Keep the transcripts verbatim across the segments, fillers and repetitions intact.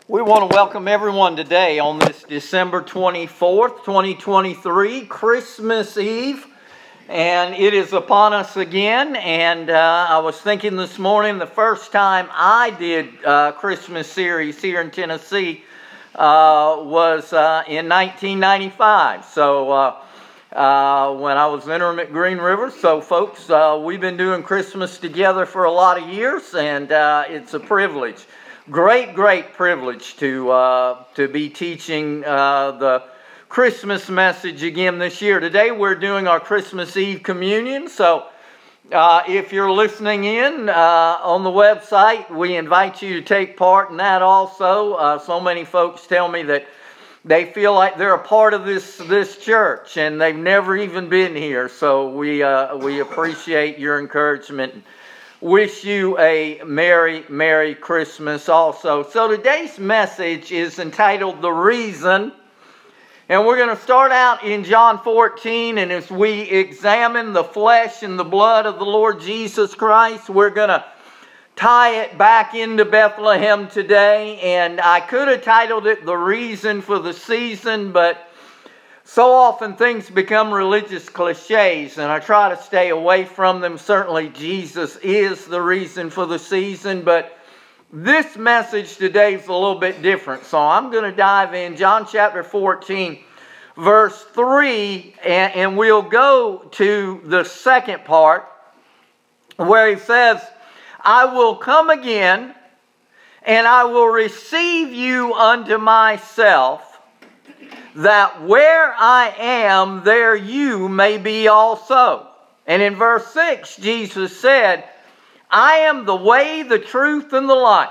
We want to welcome everyone today on this December twenty-fourth, twenty twenty-three, Christmas Eve. And it is upon us again. And uh, I was thinking this morning, the first time I did uh, Christmas series here in Tennessee uh, was uh, in nineteen ninety-five. So uh, uh, when I was interim at Green River. So folks, uh, we've been doing Christmas together for a lot of years, and uh, it's a privilege. Great, great privilege to uh, to be teaching uh, the Christmas message again this year. Today we're doing our Christmas Eve communion. So uh, if you're listening in uh, on the website, we invite you to take part in that also. Uh, so many folks tell me that they feel like they're a part of this this church and they've never even been here. So we uh, we appreciate your encouragement. Wish you a Merry, Merry Christmas also. So today's message is entitled The Reason. And we're going to start out in John fourteen. And as we examine the flesh and the blood of the Lord Jesus Christ, we're going to tie it back into Bethlehem today. And I could have titled it The Reason for the Season, but so often things become religious cliches, and I try to stay away from them. Certainly Jesus is the reason for the season, but this message today is a little bit different. So I'm going to dive in John chapter fourteen, verse three, and, and we'll go to the second part where he says, I will come again, and I will receive you unto myself, that where I am, there you may be also. And in verse six, Jesus said, I am the way, the truth, and the life.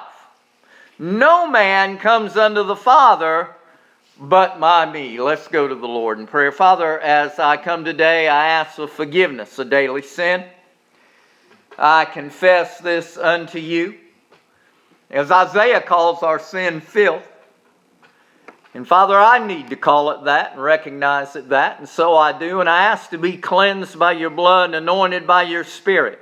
No man comes unto the Father but by me. Let's go to the Lord in prayer. Father, as I come today, I ask for forgiveness of daily sin. I confess this unto you. As Isaiah calls our sin filth. And Father, I need to call it that and recognize it that. And so I do. And I ask to be cleansed by your blood and anointed by your Spirit.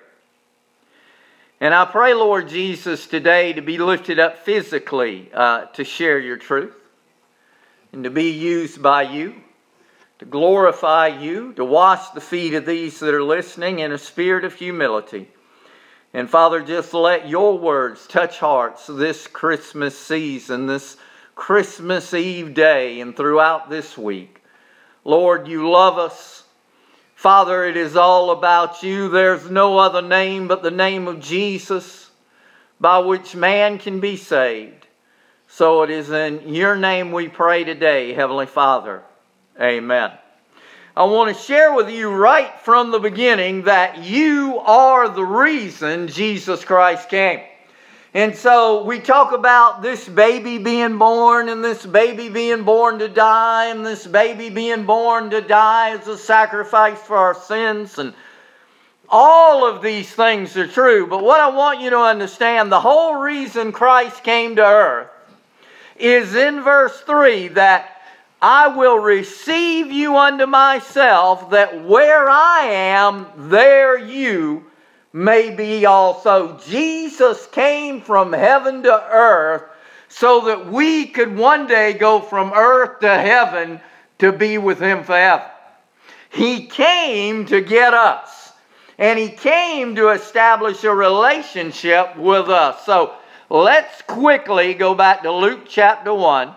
And I pray, Lord Jesus, today to be lifted up physically uh, to share your truth. And to be used by you. To glorify you. To wash the feet of these that are listening in a spirit of humility. And Father, just let your words touch hearts this Christmas season, this Christmas Eve day and throughout this week. Lord, you love us. Father, it is all about you. There's no other name but the name of Jesus by which man can be saved. So it is in your name we pray today, Heavenly Father. Amen. I want to share with you right from the beginning that you are the reason Jesus Christ came. And so we talk about this baby being born and this baby being born to die and this baby being born to die as a sacrifice for our sins. And all of these things are true. But what I want you to understand, the whole reason Christ came to earth is in verse three, that I will receive you unto myself, that where I am, there you may be also. Jesus came from heaven to earth so that we could one day go from earth to heaven to be with him forever. He came to get us. And he came to establish a relationship with us. So let's quickly go back to Luke chapter one.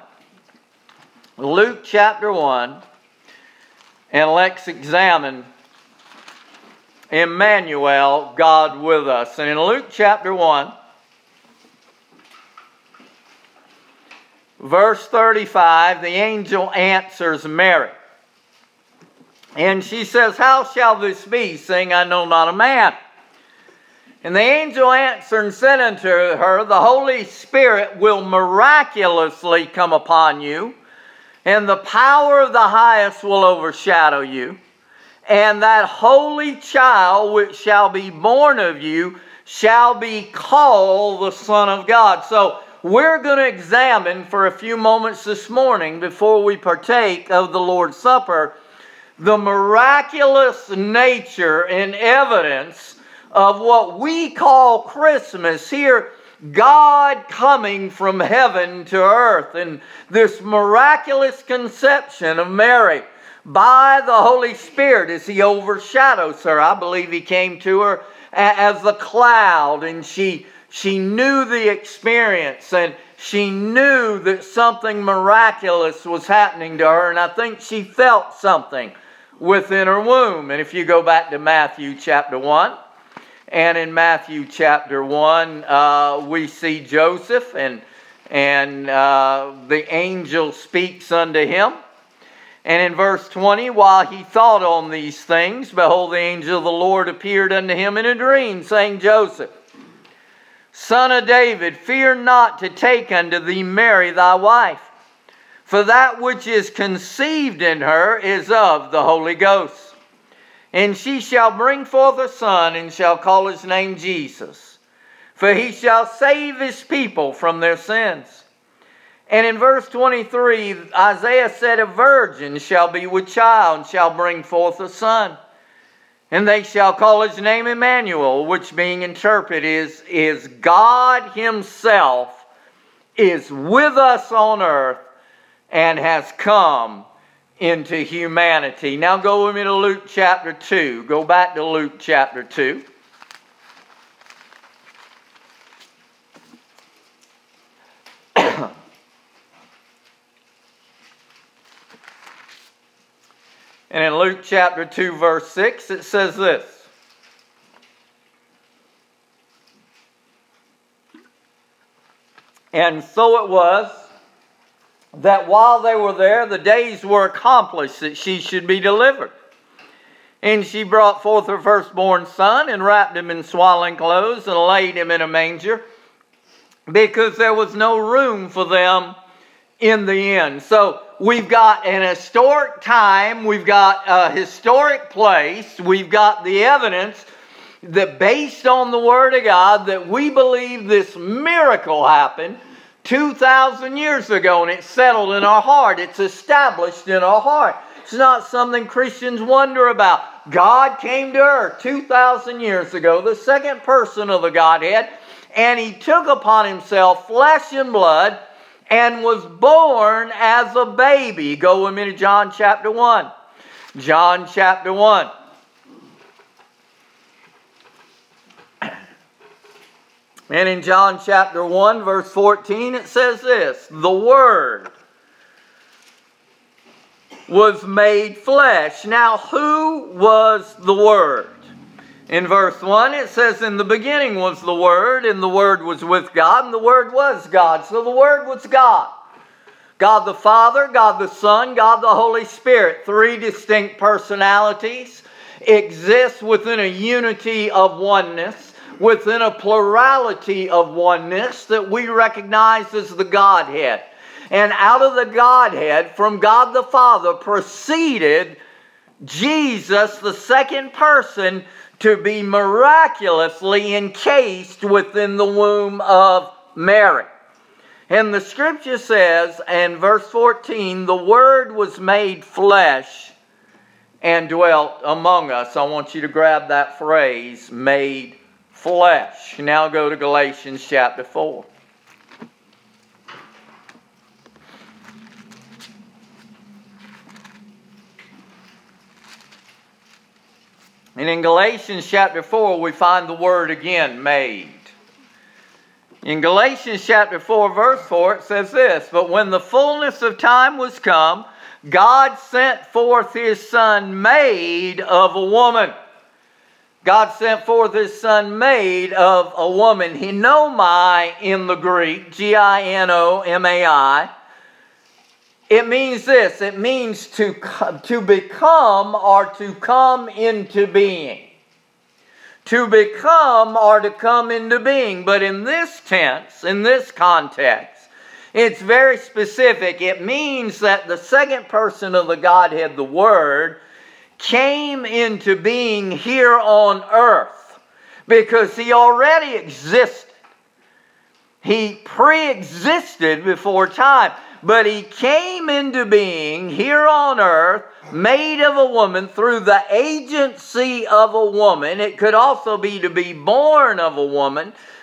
Luke chapter one. And let's examine Emmanuel, God with us. And in Luke chapter one, verse thirty-five, the angel answers Mary. And she says, how shall this be, seeing I know not a man? And the angel answered and said unto her, the Holy Spirit will miraculously come upon you, and the power of the highest will overshadow you. And that holy child which shall be born of you shall be called the Son of God. So we're going to examine for a few moments this morning before we partake of the Lord's Supper the miraculous nature and evidence of what we call Christmas here God coming from heaven to earth, and this miraculous conception of Mary by the Holy Spirit as He overshadows her. I believe He came to her as a cloud, and she, she knew the experience, and she knew that something miraculous was happening to her, and I think she felt something within her womb. And if you go back to Matthew chapter one, and in Matthew chapter one, uh, we see Joseph, and, and uh, the angel speaks unto him. And in verse twenty, while he thought on these things, behold, the angel of the Lord appeared unto him in a dream, saying, Joseph, son of David, fear not to take unto thee Mary thy wife, for that which is conceived in her is of the Holy Ghost. And she shall bring forth a son, and shall call his name Jesus, for he shall save his people from their sins. And in verse twenty-three, Isaiah said, a virgin shall be with child, and shall bring forth a son. And they shall call his name Emmanuel, which being interpreted is, is God Himself is with us on earth and has come into humanity. Now go with me to Luke chapter two. Go back to Luke chapter two. And in Luke chapter two, verse six, it says this. And so it was, that while they were there, the days were accomplished that she should be delivered. And she brought forth her firstborn son, and wrapped him in swaddling clothes, and laid him in a manger, because there was no room for them in the inn. So we've got an historic time, we've got a historic place, we've got the evidence that based on the Word of God that we believe this miracle happened two thousand years ago, and it's settled in our heart. It's established in our heart. It's not something Christians wonder about. God came to earth two thousand years ago, the second person of the Godhead, and He took upon Himself flesh and blood and was born as a baby. Go with me to John chapter one. John chapter one. And in John chapter one, verse fourteen, it says this, the Word was made flesh. Now, who was the Word? In verse one, it says, in the beginning was the Word, and the Word was with God, and the Word was God. So the Word was God. God the Father, God the Son, God the Holy Spirit. Three distinct personalities exist within a unity of oneness, within a plurality of oneness that we recognize as the Godhead. And out of the Godhead, from God the Father, proceeded Jesus, the second person, to be miraculously encased within the womb of Mary. And the Scripture says, in verse fourteen, the Word was made flesh and dwelt among us. I want you to grab that phrase, made flesh. Now go to Galatians chapter four. And in Galatians chapter four, we find the word again, made. In Galatians chapter four, verse four, it says this, but when the fullness of time was come, God sent forth His Son made of a woman. God sent forth His Son made of a woman. Ginomai in the Greek, G I N O M A I. It means this. It means to, to become or to come into being. To become or to come into being. But in this tense, in this context, it's very specific. It means that the second person of the Godhead, the Word, came into being here on earth because He already existed. He pre-existed before time, but He came into being here on earth, made of a woman through the agency of a woman. It could also be to be born of a woman,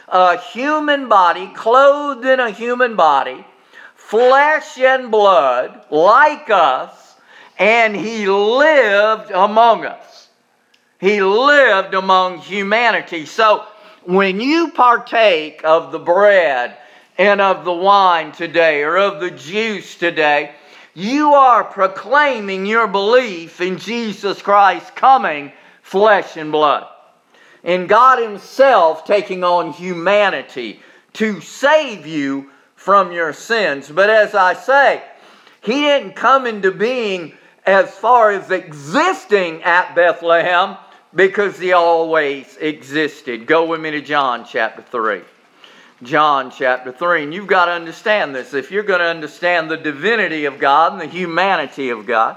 a human body, clothed in a human body, flesh and blood, like us, and he lived among us. He lived among humanity. So when you partake of the bread and of the wine today, or of the juice today, you are proclaiming your belief in Jesus Christ coming flesh and blood, and God himself taking on humanity to save you from your sins. But as I say, he didn't come into being as far as existing at Bethlehem, because he always existed. Go with me to John chapter three. John chapter three. And you've got to understand this. If you're going to understand the divinity of God and the humanity of God.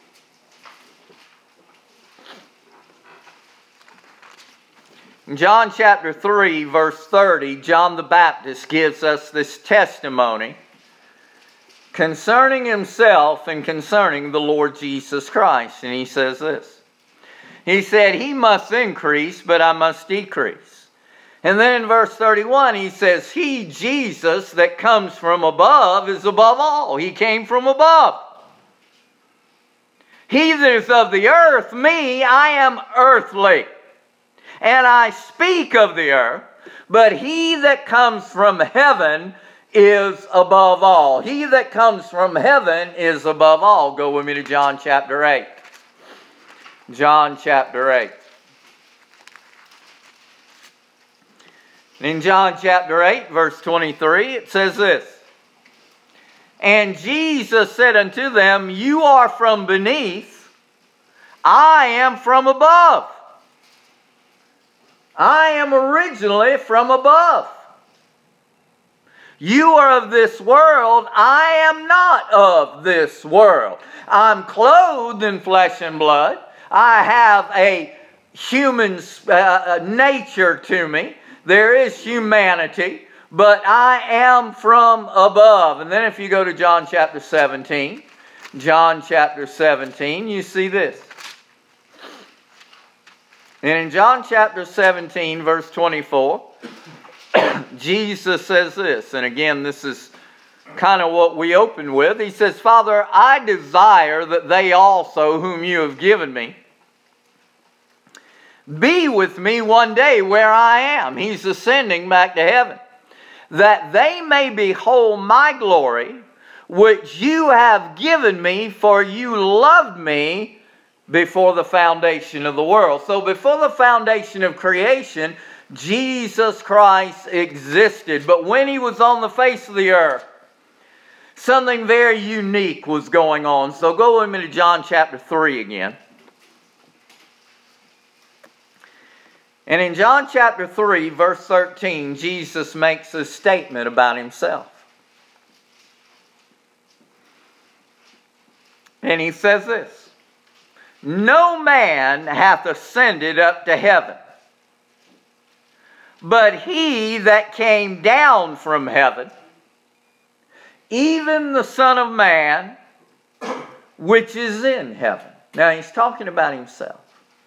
In John chapter three, verse thirty, John the Baptist gives us this testimony concerning himself and concerning the Lord Jesus Christ. And he says this. He said, he must increase, but I must decrease. And then in verse thirty-one, he says, he, Jesus, that comes from above is above all. He came from above. He that is of the earth, me, I am earthly. And I speak of the earth, but he that comes from heaven is above all. He that comes from heaven is above all. Go with me to John chapter eight. John chapter eight. In John chapter eight, verse twenty-three, it says this. And Jesus said unto them, you are from beneath, I am from above. I am originally from above. You are of this world, I am not of this world. I'm clothed in flesh and blood. I have a human uh, nature to me. There is humanity, but I am from above. And then if you go to John chapter seventeen, John chapter seventeen, you see this. And in John chapter seventeen, verse twenty-four, Jesus says this. And again, this is kind of what we open with. He says, Father, I desire that they also whom you have given me be with me one day where I am. He's ascending back to heaven. That they may behold my glory, which you have given me, for you loved me before the foundation of the world. So before the foundation of creation, Jesus Christ existed. But when he was on the face of the earth, something very unique was going on. So go with me to John chapter three again. And in John chapter three, verse thirteen, Jesus makes a statement about himself. And he says this. No man hath ascended up to heaven, but he that came down from heaven, even the Son of Man, which is in heaven. Now he's talking about himself.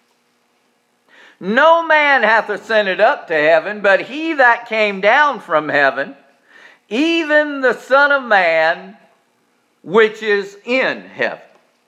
No man hath ascended up to heaven, but he that came down from heaven, even the Son of Man, which is in heaven.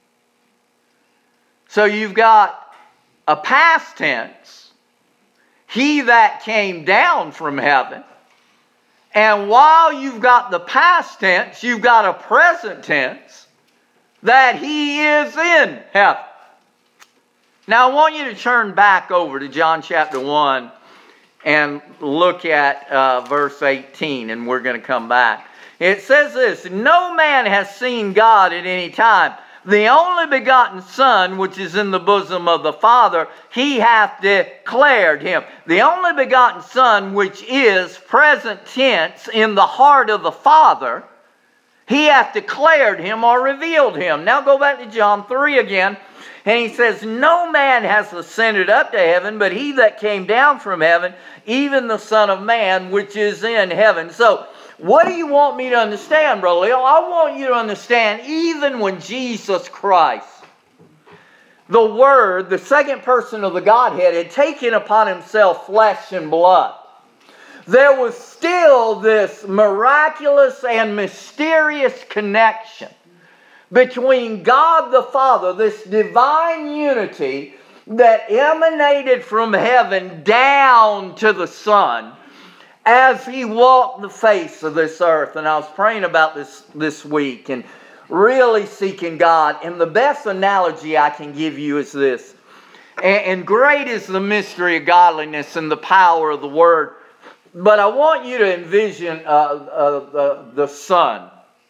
So you've got a past tense, he that came down from heaven. And while you've got the past tense, you've got a present tense, that he is in heaven. Now I want you to turn back over to John chapter one and look at uh, verse eighteen, and we're going to come back. It says this, no man has seen God at any time. The only begotten Son, which is in the bosom of the Father, he hath declared him. The only begotten Son, which is present tense in the heart of the Father, he hath declared him or revealed him. Now go back to John three again. And he says, no man has ascended up to heaven, but he that came down from heaven, even the Son of Man, which is in heaven. So, what do you want me to understand, Brother Leo? I want you to understand, even when Jesus Christ, the Word, the second person of the Godhead, had taken upon himself flesh and blood, there was still this miraculous and mysterious connection between God the Father, this divine unity that emanated from heaven down to the Son as He walked the face of this earth. And I was praying about this this week and really seeking God. And the best analogy I can give you is this. And, and great is the mystery of godliness and the power of the Word. But I want you to envision uh, uh, the, the sun.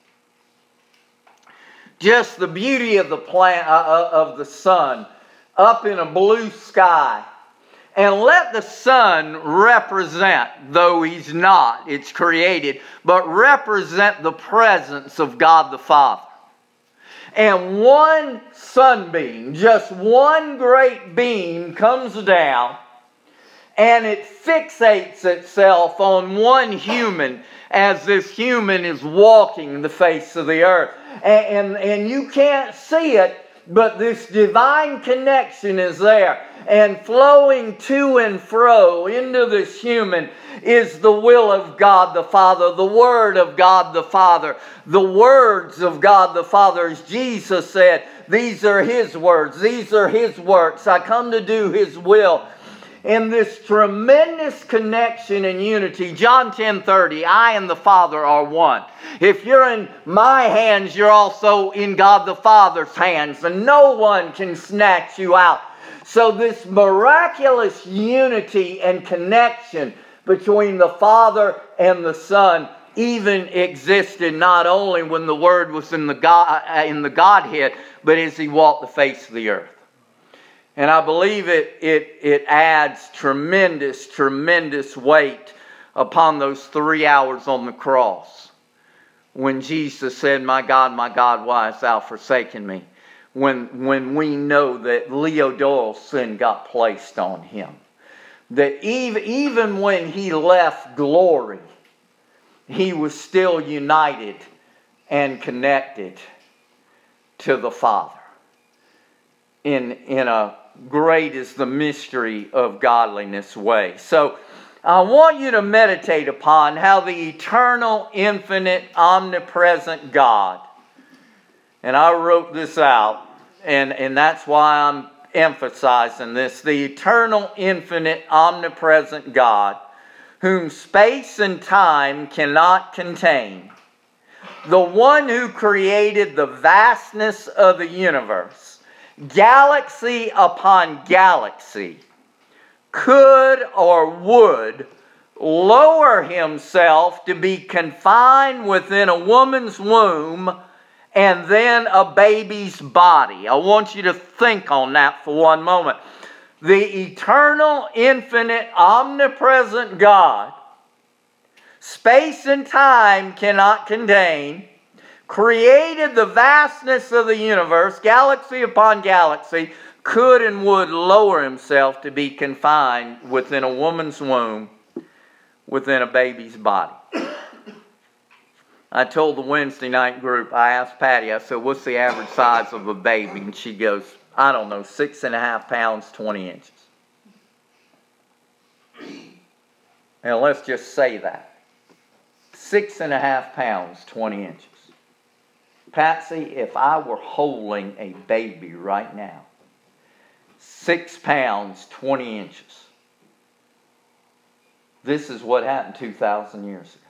Just the beauty of the planet, uh, of the sun up in a blue sky. And let the sun represent, though He's not, it's created, but represent the presence of God the Father. And one sunbeam, just one great beam comes down, and it fixates itself on one human as this human is walking the face of the earth. And, and, and you can't see it, but this divine connection is there. And flowing to and fro into this human is the will of God the Father, the Word of God the Father, the words of God the Father. As Jesus said, these are His words, these are His works. I come to do His will. In this tremendous connection and unity, John ten thirty, I and the Father are one. If you're in my hands, you're also in God the Father's hands, and no one can snatch you out. So this miraculous unity and connection between the Father and the Son even existed not only when the Word was in the God, in the Godhead, but as He walked the face of the earth. And I believe it, it, it adds tremendous, tremendous weight upon those three hours on the cross when Jesus said, my God, my God, why hast thou forsaken me? When, when we know that Leo Doyle's sin got placed on Him. That even, even when He left glory, He was still united and connected to the Father. In, in a great is the mystery of godliness way. So I want you to meditate upon how the eternal, infinite, omnipresent God, and I wrote this out, and, and that's why I'm emphasizing this, the eternal, infinite, omnipresent God, whom space and time cannot contain, the one who created the vastness of the universe, galaxy upon galaxy, could or would lower Himself to be confined within a woman's womb and then a baby's body. I want you to think on that for one moment. The eternal, infinite, omnipresent God, space and time cannot contain, created the vastness of the universe, galaxy upon galaxy, could and would lower Himself to be confined within a woman's womb, within a baby's body. I told the Wednesday night group, I asked Patty, I said, what's the average size of a baby? And she goes, I don't know, six and a half pounds, twenty inches. Now let's just say that. Six and a half pounds, twenty inches. Patsy, if I were holding a baby right now, six pounds, twenty inches, this is what happened two thousand years ago.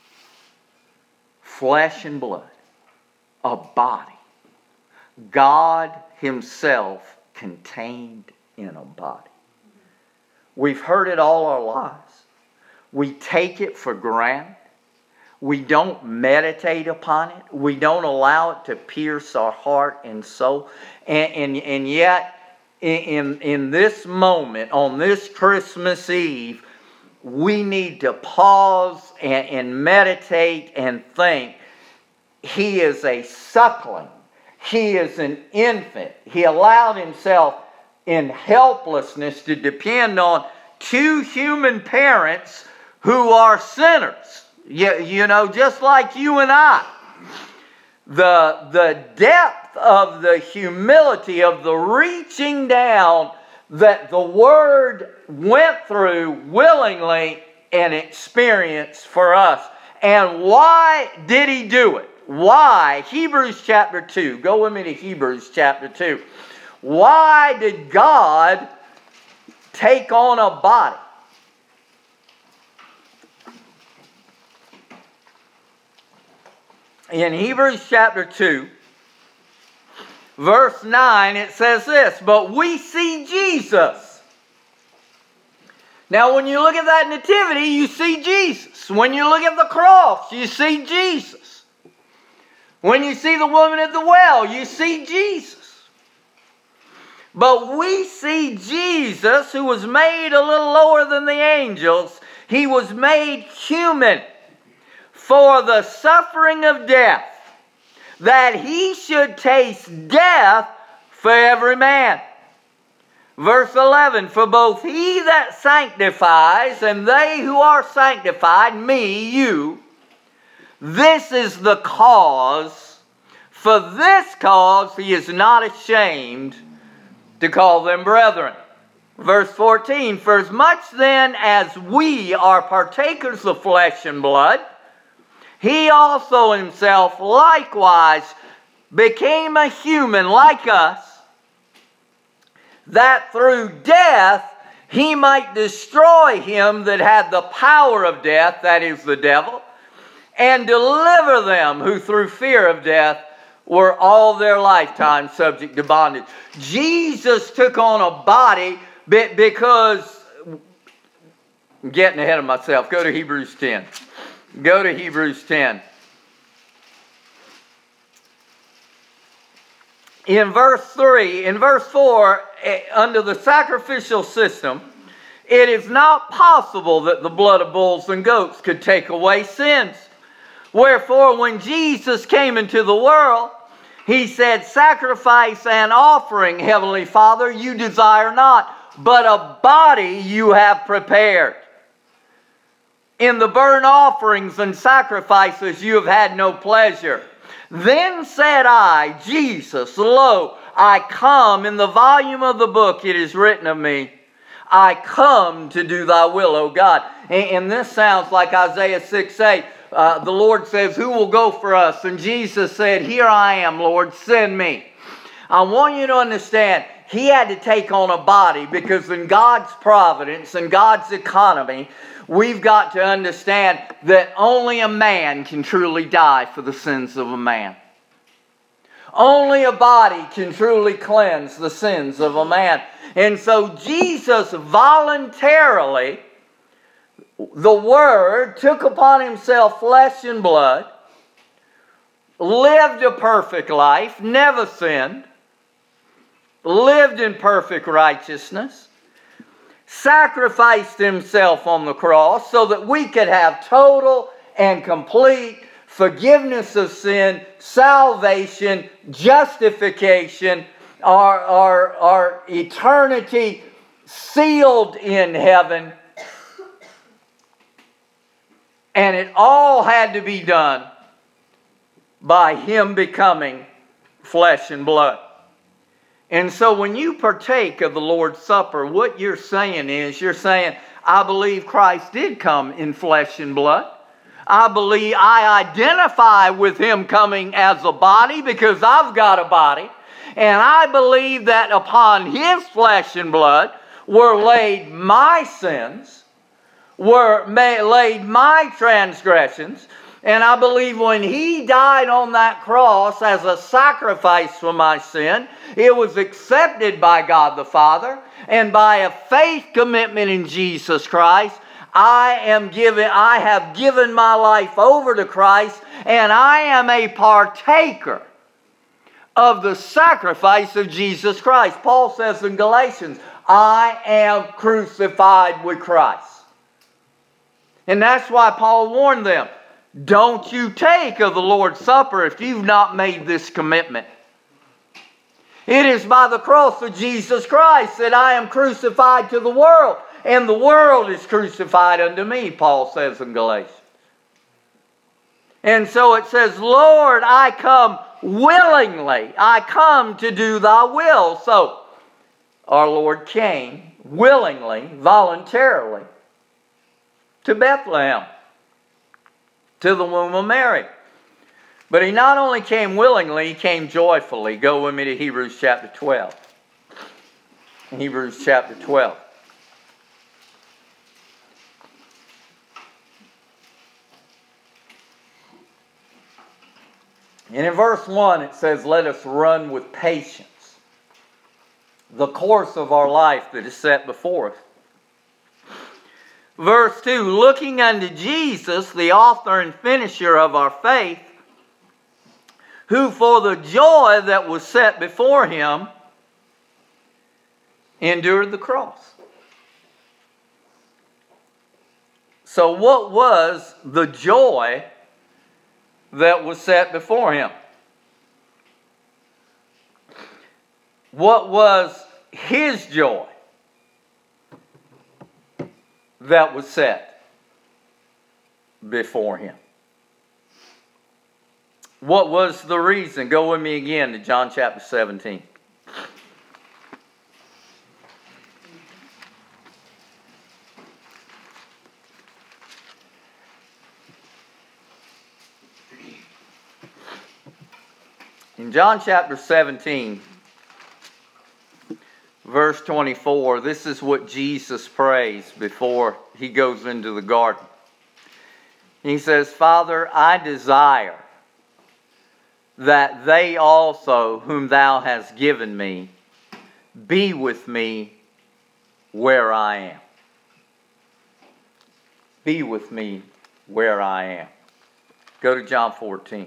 Flesh and blood, a body. God Himself contained in a body. We've heard it all our lives. We take it for granted. We don't meditate upon it. We don't allow it to pierce our heart and soul. And, and, and yet, in, in this moment, on this Christmas Eve, we need to pause and, and meditate and think. He is a suckling. He is an infant. He allowed Himself in helplessness to depend on two human parents who are sinners. You, you know, just like you and I. The, the depth of the humility of the reaching down that the Word went through willingly an experience for us. And why did he do it? Why? Hebrews chapter two. Go with me to Hebrews chapter two. Why did God take on a body? In Hebrews chapter two, verse nine, it says this, but we see Jesus. Now, when you look at that nativity, you see Jesus. When you look at the cross, you see Jesus. When you see the woman at the well, you see Jesus. But we see Jesus, who was made a little lower than the angels. He was made human for the suffering of death, that he should taste death for every man. Verse eleven, for both he that sanctifies and they who are sanctified, me, you, this is the cause. For this cause he is not ashamed to call them brethren. Verse fourteen, for as much then as we are partakers of flesh and blood, he also himself likewise became a human like us, that through death he might destroy him that had the power of death, that is the devil, and deliver them who through fear of death were all their lifetime subject to bondage. Jesus took on a body because, I'm getting ahead of myself. Go to Hebrews ten. Go to Hebrews ten. In verse three, in verse four, under the sacrificial system, it is not possible that the blood of bulls and goats could take away sins. Wherefore, when Jesus came into the world, he said, sacrifice and offering, Heavenly Father, you desire not, but a body you have prepared. In the burnt offerings and sacrifices you have had no pleasure. Then said I, Jesus, lo, I come. In the volume of the book it is written of me, I come to do thy will, O God. And, and this sounds like Isaiah six eight. Uh, the Lord says, who will go for us? And Jesus said, here I am, Lord, send me. I want you to understand, he had to take on a body because in God's providence and God's economy, we've got to understand that only a man can truly die for the sins of a man. Only a body can truly cleanse the sins of a man. And so Jesus voluntarily, the Word, took upon himself flesh and blood, lived a perfect life, never sinned, lived in perfect righteousness, sacrificed himself on the cross so that we could have total and complete forgiveness of sin, salvation, justification, our, our, our eternity sealed in heaven. And it all had to be done by him becoming flesh and blood. And so when you partake of the Lord's Supper, what you're saying is, you're saying, I believe Christ did come in flesh and blood. I believe, I identify with him coming as a body because I've got a body. And I believe that upon his flesh and blood were laid my sins, were laid my transgressions. And I believe when he died on that cross as a sacrifice for my sin, it was accepted by God the Father. And by a faith commitment in Jesus Christ, I am given, I have given my life over to Christ, and I am a partaker of the sacrifice of Jesus Christ. Paul says in Galatians, I am crucified with Christ. And that's why Paul warned them, don't you take of the Lord's Supper if you've not made this commitment. It is by the cross of Jesus Christ that I am crucified to the world, and the world is crucified unto me, Paul says in Galatians. And so it says, Lord, I come willingly. I come to do thy will. So our Lord came willingly, voluntarily, to Bethlehem, to the womb of Mary. But he not only came willingly, he came joyfully. Go with me to Hebrews chapter twelve. Hebrews chapter twelve. And in verse one it says, let us run with patience the course of our life that is set before us. Verse two, looking unto Jesus, the author and finisher of our faith, who for the joy that was set before him endured the cross. So what was the joy that was set before him? What was his joy that was set before him? What was the reason? Go with me again to John chapter seventeen. In John chapter seventeen, verse twenty-four, this is what Jesus prays before he goes into the garden. He says, Father, I desire that they also, whom thou hast given me, be with me where I am. Be with me where I am. Go to John fourteen.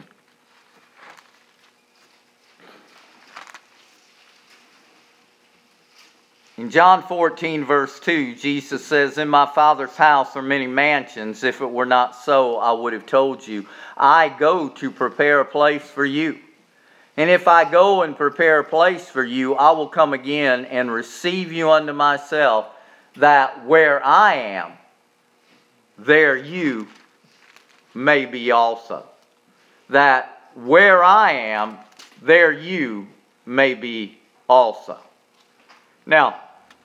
In John fourteen, verse two, Jesus says, in my Father's house are many mansions. If it were not so, I would have told you. I go to prepare a place for you. And if I go and prepare a place for you, I will come again and receive you unto myself, that where I am, there you may be also. That where I am, there you may be also. Now,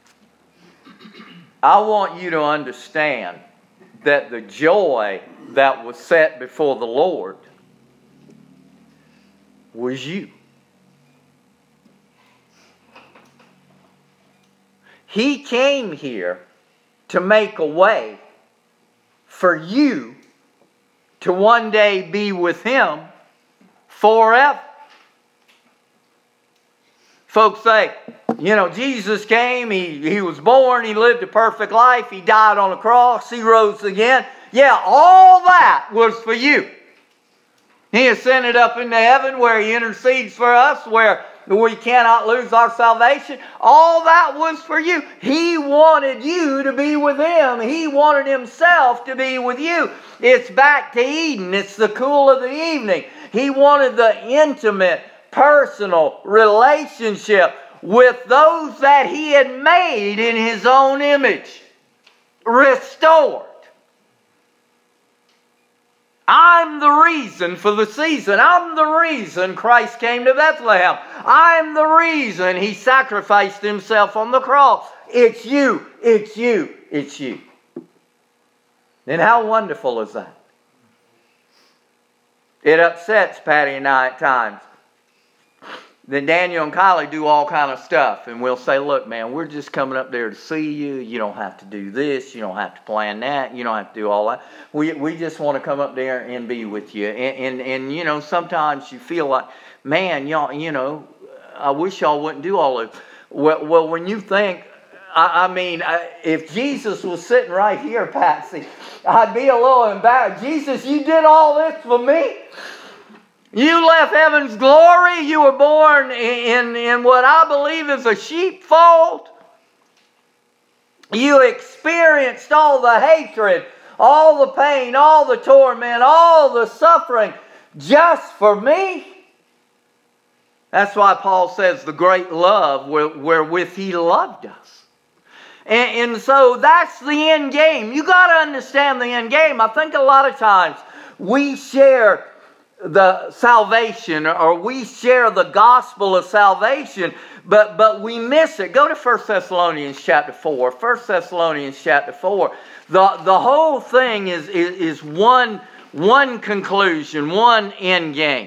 I want you to understand that the joy that was set before the Lord was you. He came here to make a way for you to one day be with Him forever. Folks say, you know, Jesus came, he, he was born, He lived a perfect life, He died on the cross, He rose again. Yeah, all that was for you. He ascended up into heaven where He intercedes for us, where we cannot lose our salvation. All that was for you. He wanted you to be with Him. He wanted Himself to be with you. It's back to Eden. It's the cool of the evening. He wanted the intimate, personal relationship with those that He had made in His own image. Restored. I'm the reason for the season. I'm the reason Christ came to Bethlehem. I'm the reason He sacrificed Himself on the cross. It's you, it's you, it's you. And how wonderful is that? It upsets Patty and I at times. Then Daniel and Kylie do all kind of stuff, and we'll say, look, man, we're just coming up there to see you. You don't have to do this. You don't have to plan that. You don't have to do all that. We we just want to come up there and be with you. And, and, and you know, sometimes you feel like, man, y'all, you know, I wish y'all wouldn't do all this. Well, well when you think, I, I mean, I, if Jesus was sitting right here, Patsy, I'd be a little embarrassed. Jesus, you did all this for me? You left heaven's glory. You were born in, in what I believe is a sheepfold. You experienced all the hatred, all the pain, all the torment, all the suffering just for me. That's why Paul says the great love wherewith He loved us. And, and so that's the end game. You got to understand the end game. I think a lot of times we share the salvation, or we share the gospel of salvation, but but we miss it. Go to First Thessalonians chapter four. First Thessalonians chapter four. The, the whole thing is, is, is one, one conclusion, one end game.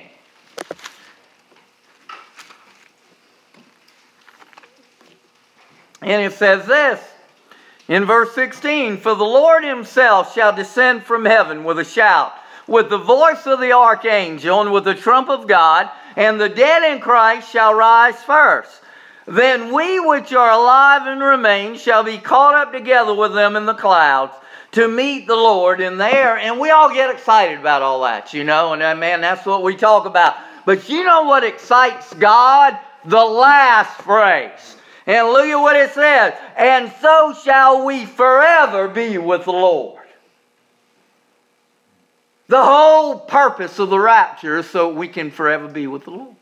And it says this in verse sixteen, "For the Lord himself shall descend from heaven with a shout, with the voice of the archangel, and with the trump of God, and the dead in Christ shall rise first. Then we which are alive and remain shall be caught up together with them in the clouds to meet the Lord in the air." And we all get excited about all that, you know, and uh, man, that's what we talk about. But you know what excites God? The last phrase. And look at what it says. "And so shall we forever be with the Lord." The whole purpose of the rapture is so we can forever be with the Lord.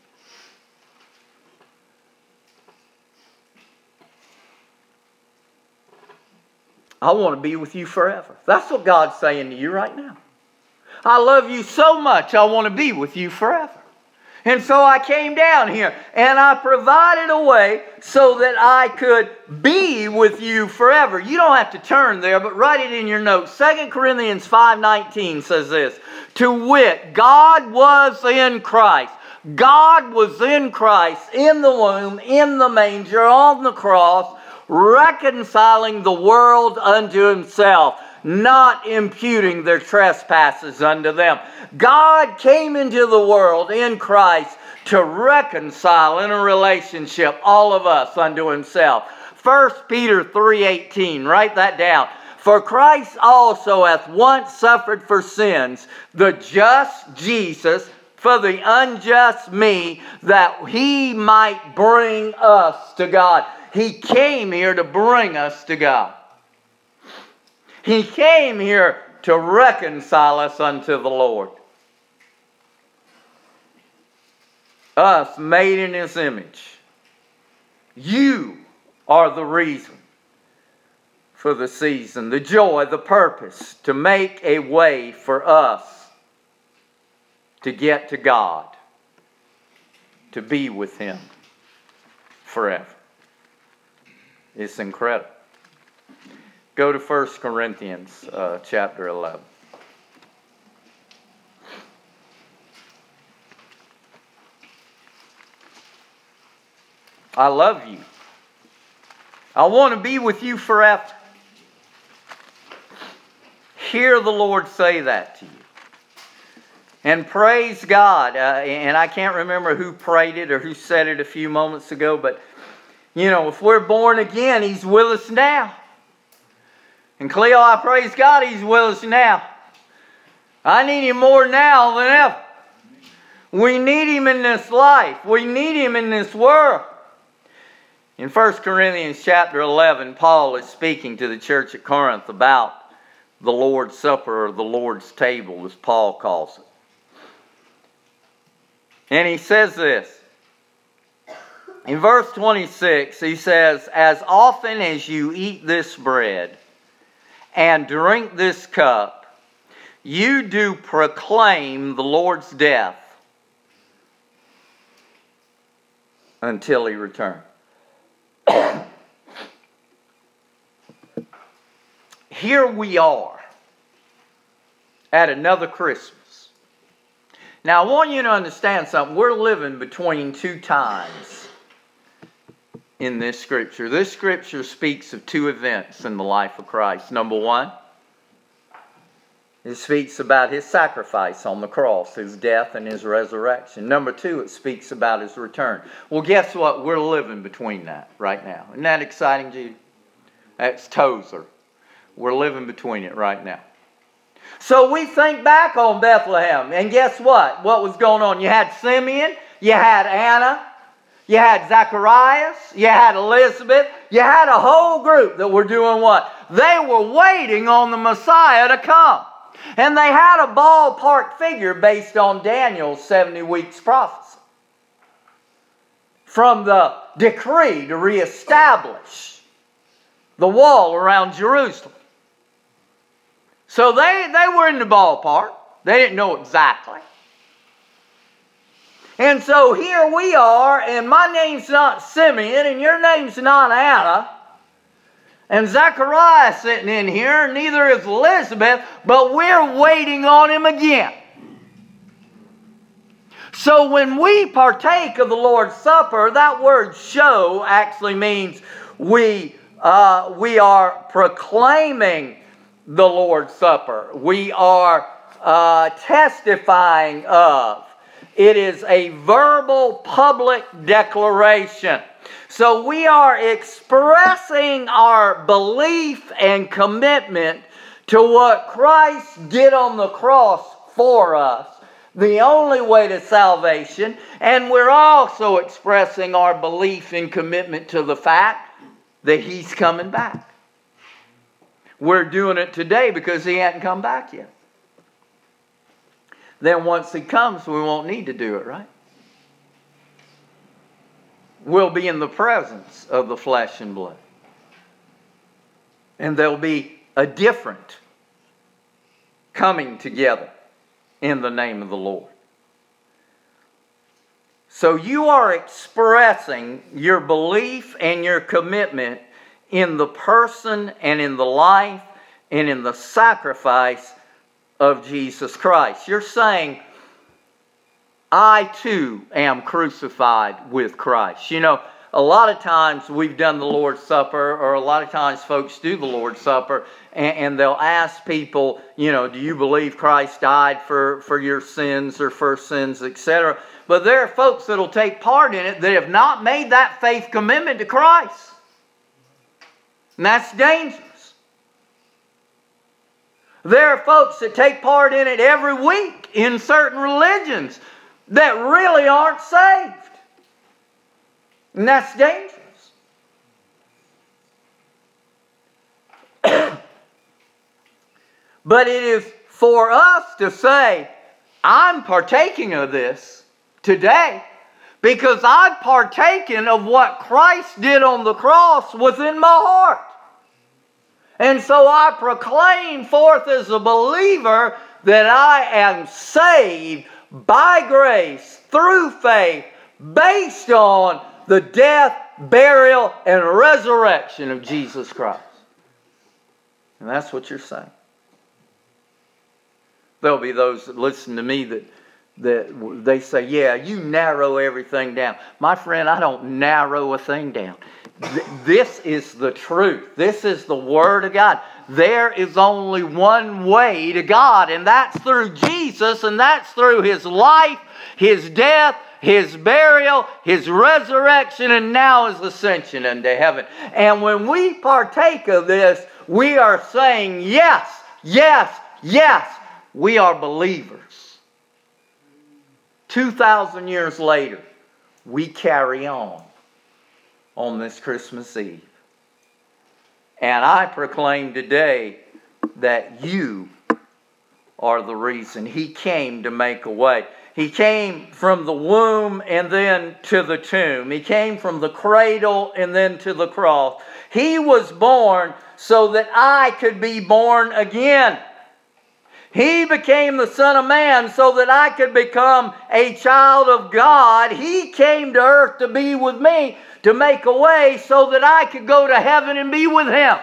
I want to be with you forever. That's what God's saying to you right now. I love you so much, I want to be with you forever. And so I came down here and I provided a way so that I could be with you forever. You don't have to turn there, but write it in your notes. Second Corinthians five nineteen says this, "To wit, God was in Christ." God was in Christ, in the womb, in the manger, on the cross, reconciling the world unto himself, not imputing their trespasses unto them. God came into the world in Christ to reconcile in a relationship all of us unto himself. First Peter three eighteen, write that down. "For Christ also hath once suffered for sins, the just Jesus for the unjust me, that he might bring us to God." He came here to bring us to God. He came here to reconcile us unto the Lord. Us made in his image. You are the reason for the season, the joy, the purpose, to make a way for us to get to God, to be with him forever. It's incredible. Go to First Corinthians uh, chapter eleven. I love you. I want to be with you forever. Hear the Lord say that to you. And praise God. Uh, and I can't remember who prayed it or who said it a few moments ago, but you know, if we're born again, he's with us now. And Cleo, I praise God he's with us now. I need him more now than ever. We need him in this life. We need him in this world. In First Corinthians chapter eleven, Paul is speaking to the church at Corinth about the Lord's Supper, or the Lord's table, as Paul calls it. And he says this. In verse twenty-six, he says, "As often as you eat this bread and drink this cup, you do proclaim the Lord's death until he returns." Here we are at another Christmas. Now I want you to understand something. We're living between two times in this scripture. This scripture speaks of two events in the life of Christ. Number one, it speaks about his sacrifice on the cross, his death and his resurrection. Number two, it speaks about his return. Well, guess what? We're living between that right now. Isn't that exciting, Judy? That's Tozer. We're living between it right now. So we think back on Bethlehem, and guess what? What was going on? You had Simeon, you had Anna, you had Zacharias, you had Elizabeth, you had a whole group that were doing what? They were waiting on the Messiah to come. And they had a ballpark figure based on Daniel's seventy weeks prophecy. From the decree to reestablish the wall around Jerusalem. So they, they were in the ballpark. They didn't know exactly. And so here we are, and my name's not Simeon, and your name's not Anna, and Zechariah sitting in here, and neither is Elizabeth, but we're waiting on him again. So when we partake of the Lord's Supper, that word show actually means we, uh, we are proclaiming the Lord's Supper. We are uh, testifying of. It is a verbal public declaration. So we are expressing our belief and commitment to what Christ did on the cross for us, the only way to salvation, and we're also expressing our belief and commitment to the fact that He's coming back. We're doing it today because He hadn't come back yet. Then once He comes, we won't need to do it, right? We'll be in the presence of the flesh and blood. And there'll be a different coming together in the name of the Lord. So you are expressing your belief and your commitment in the person and in the life and in the sacrifice of Jesus Christ. You're saying, I too am crucified with Christ. You know, a lot of times we've done the Lord's Supper, or a lot of times folks do the Lord's Supper, and, and they'll ask people, you know, do you believe Christ died for, for your sins or for sins, et cetera. But there are folks that will take part in it that have not made that faith commitment to Christ. And that's dangerous. There are folks that take part in it every week in certain religions that really aren't saved. And that's dangerous. But it is for us to say, I'm partaking of this today because I've partaken of what Christ did on the cross within my heart. And so I proclaim forth as a believer that I am saved by grace, through faith, based on the death, burial, and resurrection of Jesus Christ. And that's what you're saying. There'll be those that listen to me that, that they say, yeah, you narrow everything down. My friend, I don't narrow a thing down. This is the truth. This is the Word of God. There is only one way to God, and that's through Jesus, and that's through His life, His death, His burial, His resurrection, and now His ascension into heaven. And when we partake of this, we are saying, yes, yes, yes, we are believers. Two thousand years later, we carry on on this Christmas Eve. And I proclaim today that you are the reason. He came to make a way. He came from the womb and then to the tomb. He came from the cradle and then to the cross. He was born so that I could be born again. He became the Son of Man so that I could become a child of God. He came to earth to be with me, to make a way so that I could go to heaven and be with Him.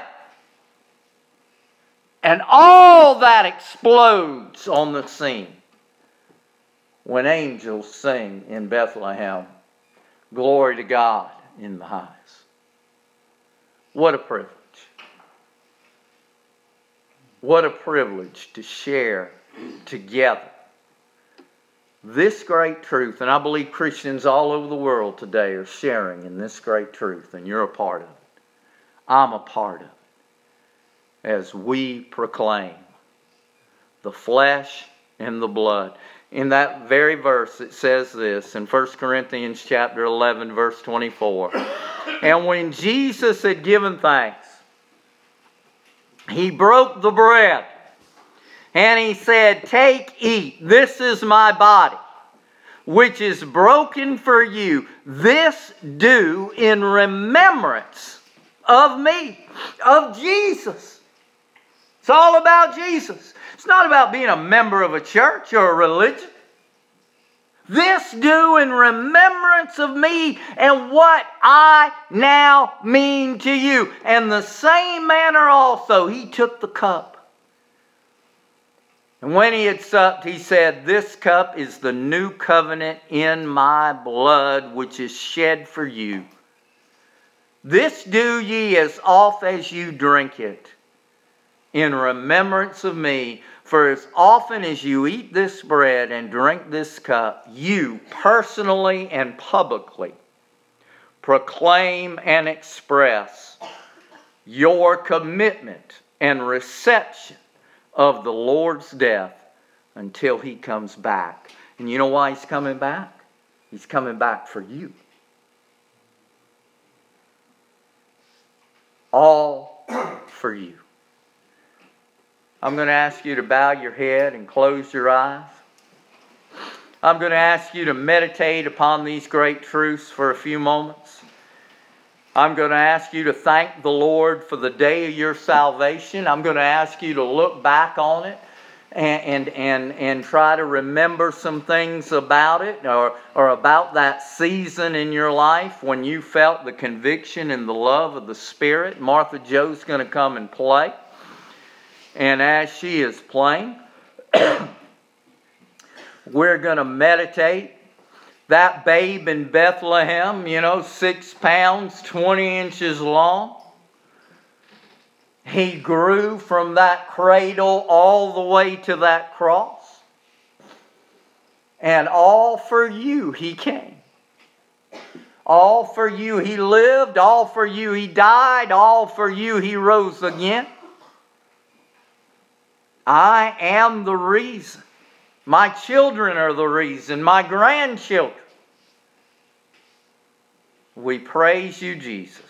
And all that explodes on the scene when angels sing in Bethlehem, glory to God in the highest. What a privilege. What a privilege to share together this great truth. And I believe Christians all over the world today are sharing in this great truth, and you're a part of it. I'm a part of it as we proclaim the flesh and the blood. In that very verse it says this in First Corinthians chapter eleven verse twenty-four. And when Jesus had given thanks, He broke the bread and He said, take, eat, this is my body, which is broken for you. This do in remembrance of me, of Jesus. It's all about Jesus. It's not about being a member of a church or a religion. This do in remembrance of me and what I now mean to you. And the same manner also he took the cup. And when he had supped, he said, This cup is the new covenant in my blood, which is shed for you. This do ye as oft as you drink it, in remembrance of me. For as often as you eat this bread and drink this cup, you personally and publicly proclaim and express your commitment and reception of the Lord's death until he comes back. And you know why he's coming back? He's coming back for you. All for you. I'm going to ask you to bow your head and close your eyes. I'm going to ask you to meditate upon these great truths for a few moments. I'm going to ask you to thank the Lord for the day of your salvation. I'm going to ask you to look back on it and and and, and try to remember some things about it, or, or about that season in your life when you felt the conviction and the love of the Spirit. Martha Joe's going to come and play. And as she is playing, we're going to meditate. That babe in Bethlehem, you know, six pounds, twenty inches long. He grew from that cradle all the way to that cross. And all for you he came. All for you he lived. All for you he died. All for you he rose again. I am the reason. My children are the reason. My grandchildren. We praise you, Jesus.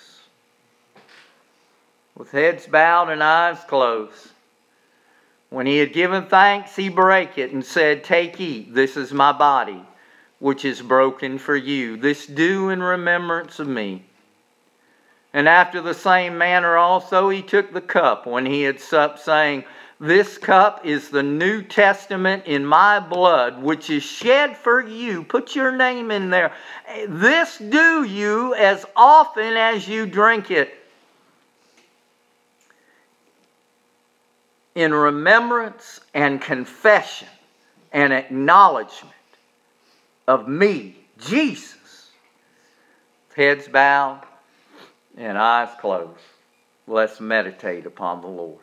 With heads bowed and eyes closed. When he had given thanks, he brake it and said, Take, eat, this is my body, which is broken for you. This do in remembrance of me. And after the same manner also he took the cup when he had supped, saying, This cup is the New Testament in my blood, which is shed for you. Put your name in there. This do you as often as you drink it, in remembrance and confession and acknowledgement of me, Jesus. Heads bowed and eyes closed. Let's meditate upon the Lord.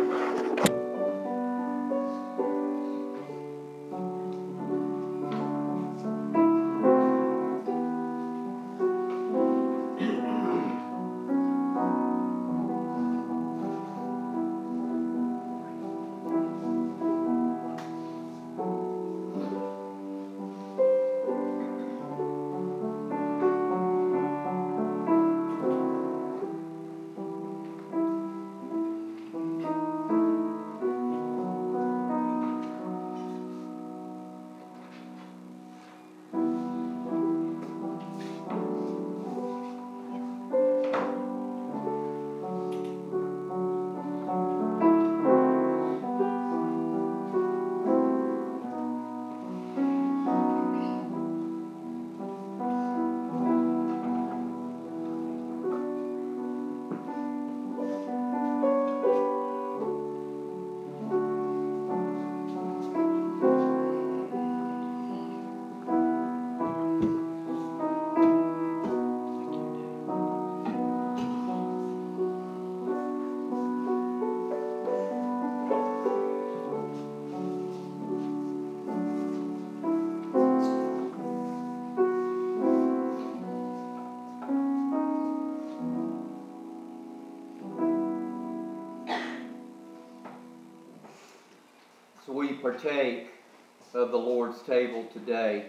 As we partake of the Lord's table today,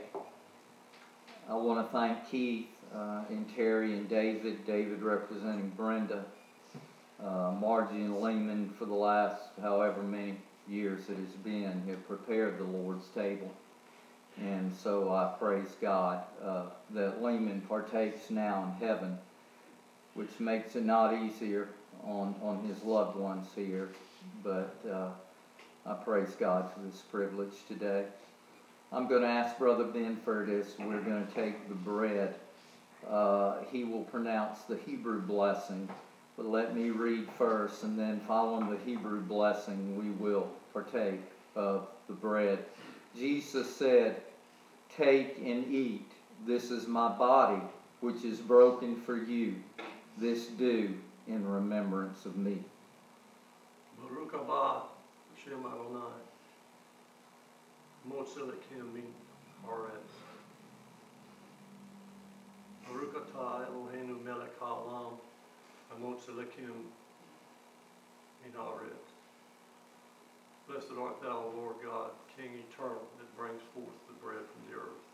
I want to thank Keith uh, and Terry and David, David representing Brenda, uh, Margie and Lehman for the last however many years it has been, have prepared the Lord's table. And so I praise God uh, that Lehman partakes now in heaven, which makes it not easier on, on his loved ones here, but uh, I praise God for this privilege today. I'm going to ask Brother Benford as we're going to take the bread. Uh, he will pronounce the Hebrew blessing, but let me read first, and then following the Hebrew blessing, we will partake of the bread. Jesus said, "Take and eat. This is my body, which is broken for you. This do in remembrance of me." Baruch haba Hashem Adonai, Motzi Elokim min haaretz. Baruch atah Eloheinu melech haolam, Motzi Elokim min haaretz. Blessed art thou, O Lord God, King eternal, that brings forth the bread from the earth.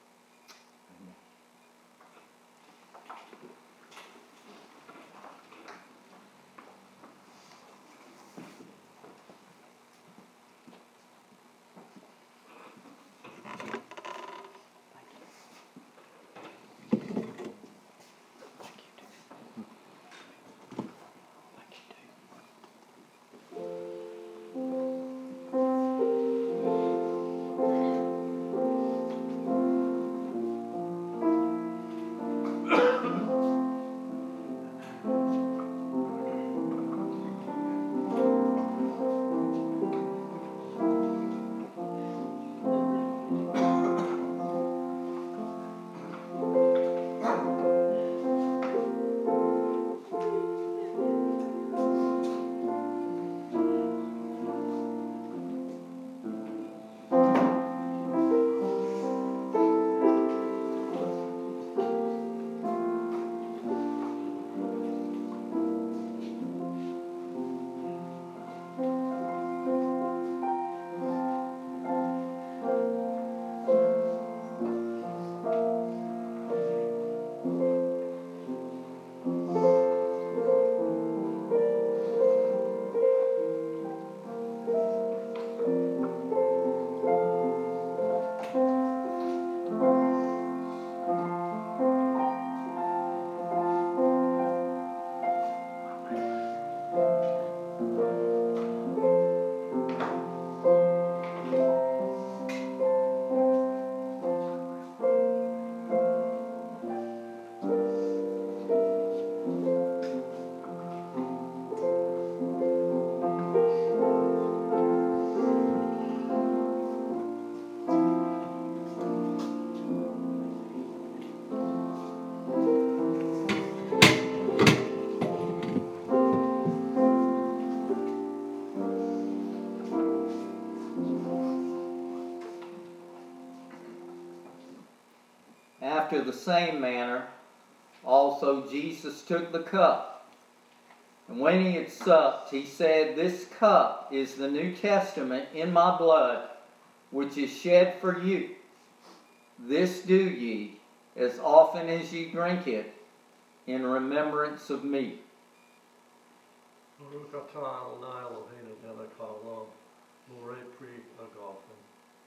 after the same manner, also Jesus took the cup. And when he had supped, he said, "This cup is the New Testament in my blood, which is shed for you. This do ye, as often as ye drink it, in remembrance of me." Baruch atah Adonai Eloheinu melech haolam, borei pri hagafen.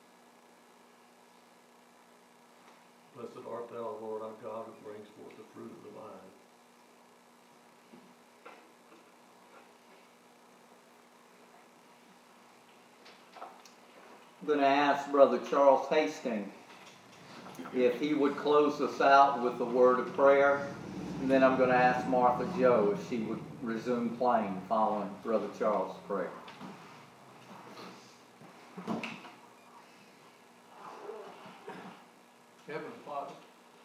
Blessed art thou, Lord our God, who brings forth the fruit of the vine. I'm going to ask Brother Charles Hastings if he would close us out with a word of prayer. And then I'm going to ask Martha Joe if she would resume playing following Brother Charles' prayer. Heavenly Father,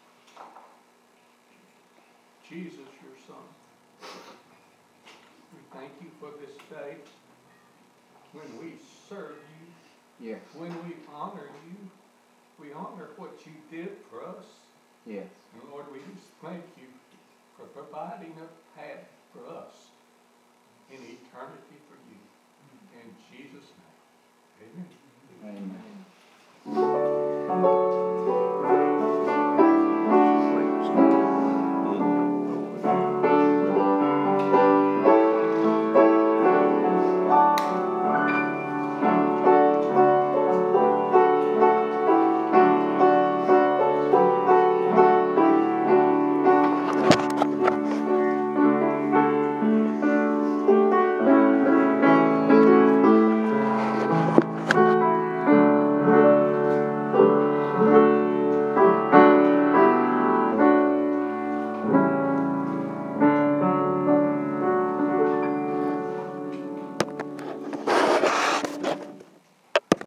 Jesus, your Son, we thank you for this day when we serve you, Yes. when we honor you, we honor what you did for us. Yes. And Lord, we just thank you for providing a path for us in eternity